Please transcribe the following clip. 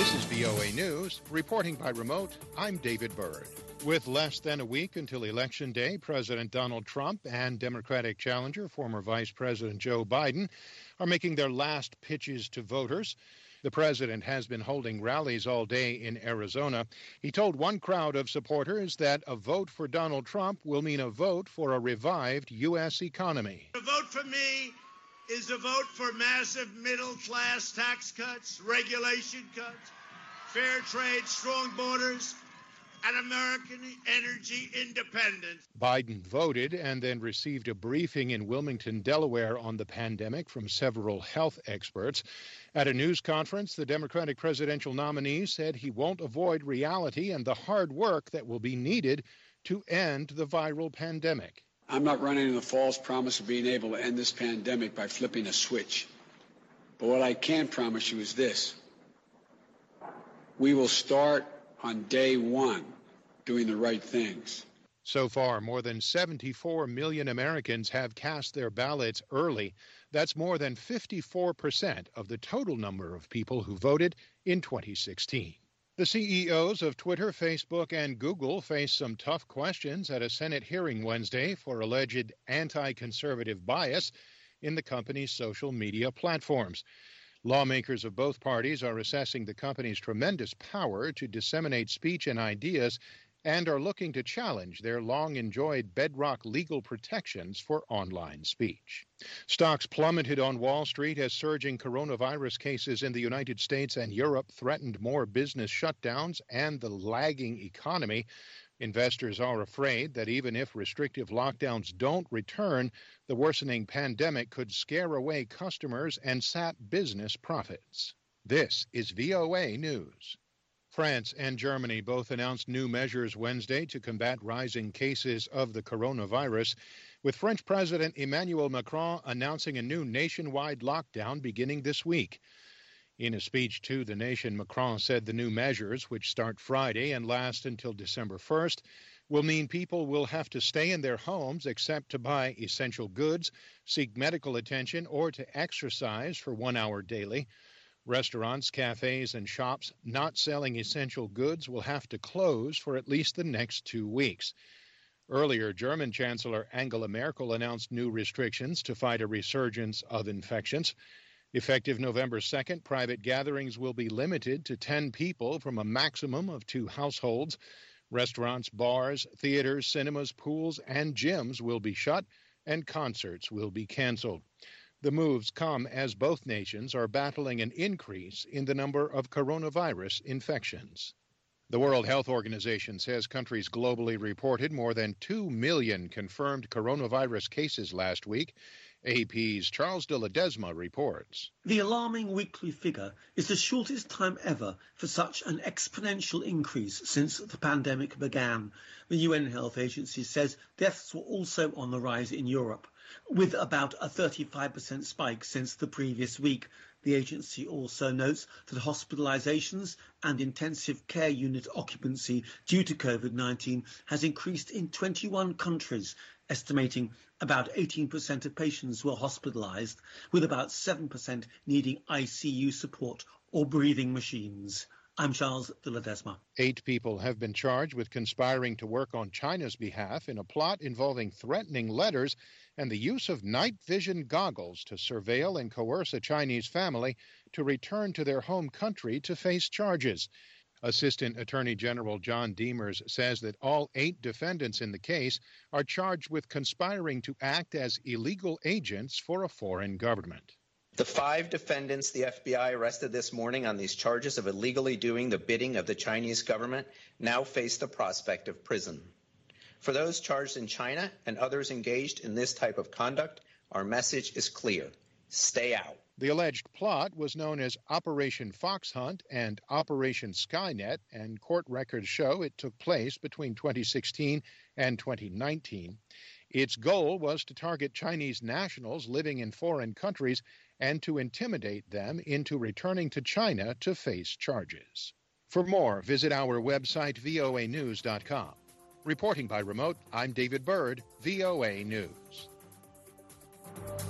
This is VOA News. Reporting by remote, I'm David Byrd. With less than a week until Election Day, President Donald Trump and Democratic challenger, former Vice President Joe Biden, are making their last pitches to voters. The president has been holding rallies all day in Arizona. He told one crowd of supporters that a vote for Donald Trump will mean a vote for a revived U.S. economy. A vote for me is a vote for massive middle-class tax cuts, regulation cuts, fair trade, strong borders, and American energy independence. Biden voted and then received a briefing in Wilmington, Delaware on the pandemic from several health experts. At a news conference, the Democratic presidential nominee said he won't avoid reality and the hard work that will be needed to end the viral pandemic. I'm not running on the false promise of being able to end this pandemic by flipping a switch. But what I can promise you is this. We will start on day one doing the right things. So far, more than 74 million Americans have cast their ballots early. That's more than 54% of the total number of people who voted in 2016. The CEOs of Twitter, Facebook, and Google face some tough questions at a Senate hearing Wednesday for alleged anti-conservative bias in the company's social media platforms. Lawmakers of both parties are assessing the company's tremendous power to disseminate speech and ideas and are looking to challenge their long-enjoyed bedrock legal protections for online speech. Stocks plummeted on Wall Street as surging coronavirus cases in the United States and Europe threatened more business shutdowns and the lagging economy. Investors are afraid that even if restrictive lockdowns don't return, the worsening pandemic could scare away customers and sap business profits. This is VOA News. France and Germany both announced new measures Wednesday to combat rising cases of the coronavirus, with French President Emmanuel Macron announcing a new nationwide lockdown beginning this week. In a speech to the nation, Macron said the new measures, which start Friday and last until December 1st, will mean people will have to stay in their homes except to buy essential goods, seek medical attention, or to exercise for 1 hour daily. Restaurants, cafes, and shops not selling essential goods will have to close for at least the next 2 weeks. Earlier, German Chancellor Angela Merkel announced new restrictions to fight a resurgence of infections. Effective November 2nd, private gatherings will be limited to 10 people from a maximum of 2 households. Restaurants, bars, theaters, cinemas, pools, and gyms will be shut, and concerts will be canceled. The moves come as both nations are battling an increase in the number of coronavirus infections. The World Health Organization says countries globally reported more than 2 million confirmed coronavirus cases last week. AP's Charles de Ledesma reports. The alarming weekly figure is the shortest time ever for such an exponential increase since the pandemic began. The UN Health Agency says deaths were also on the rise in Europe, with about a 35% spike since the previous week. The agency also notes that hospitalizations and intensive care unit occupancy due to COVID-19 has increased in 21 countries, estimating about 18% of patients were hospitalized, with about 7% needing ICU support or breathing machines. I'm Charles de Ledesma. 8 people have been charged with conspiring to work on China's behalf in a plot involving threatening letters and the use of night vision goggles to surveil and coerce a Chinese family to return to their home country to face charges. Assistant Attorney General John Demers says that all 8 defendants in the case are charged with conspiring to act as illegal agents for a foreign government. The 5 defendants the FBI arrested this morning on these charges of illegally doing the bidding of the Chinese government now face the prospect of prison. For those charged in China and others engaged in this type of conduct, our message is clear. Stay out. The alleged plot was known as Operation Fox Hunt and Operation Skynet, and court records show it took place between 2016 and 2019. Its goal was to target Chinese nationals living in foreign countries and to intimidate them into returning to China to face charges. For more, visit our website, voanews.com. Reporting by remote, I'm David Byrd, VOA News.